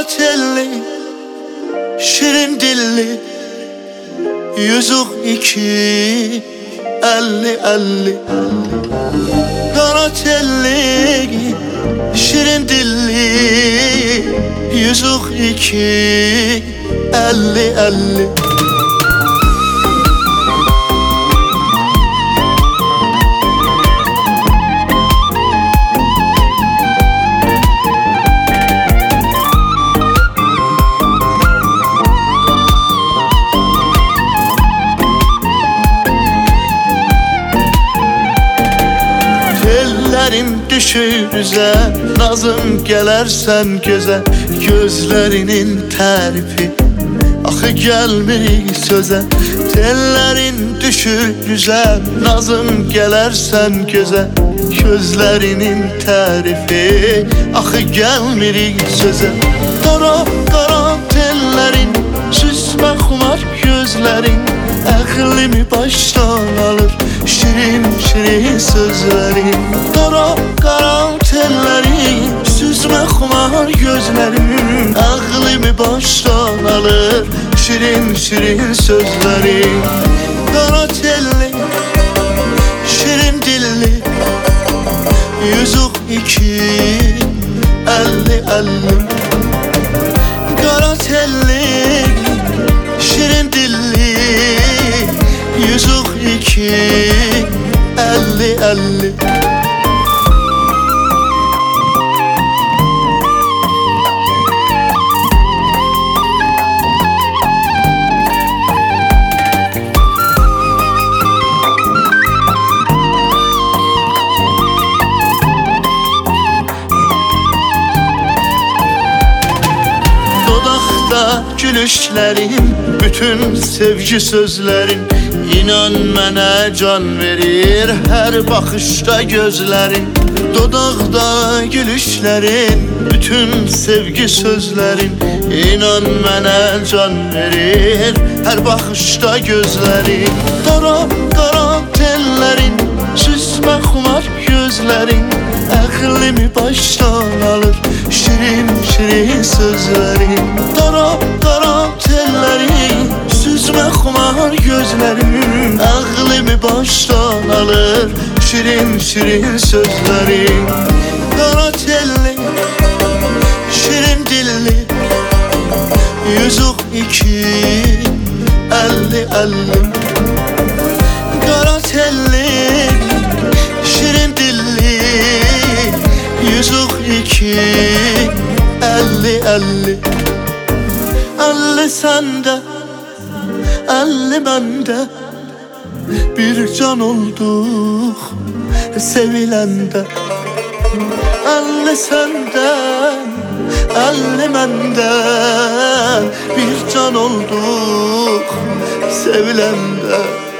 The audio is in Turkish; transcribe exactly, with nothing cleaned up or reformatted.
Kara telli, şirin dilli, yüzük iki, elli elli. Kara telli, şirin dilli, yüzük iki, elli elli. Tellerin düşür üzə, nazım gələrsən gözə. Gözlərinin tərifi axı gəlmir sözə. Tellerin düşür üzə, nazım gələrsən gözə. Gözlərinin tərifi axı gəlmir sözə. Qara qara tellerin, süsmə xumar gözlərin, əqlimi başdan alır şirin şirin sözlerin. Qara qara tellerin, süzmə xumar gözlerin, ağlımı başdan alır şirin şirin sözlerin. Qara telli, şirin dilli, yüzük iki, elli elli. Qara telli, şirin dilli, yüzük iki, elli elli. Dodaqda gülüşlerin, bütün sevgi sözlerin, İnan mənə can verir her bakışta gözlerin. Dodaqda gülüşlerin, bütün sevgi sözlerin, İnan mənə can verir her bakışta gözlerin. Qara qara tellerin, süsmə xumar gözlerin, əqlimi başdan alır şirin şirin sözlerin. Qara qara tellerin, süzmə xumar gözlerin, ağlımı baştan alır şirin şirin sözlerin. Qara telli, şirin dilli, yüzük iki, elli elli. Qara telli, şirin dilli, yüzük iki, elli elli. Elli sende, elli bende, bir can olduk sevilende. Elli senden, elli benden, bir can olduk sevilende.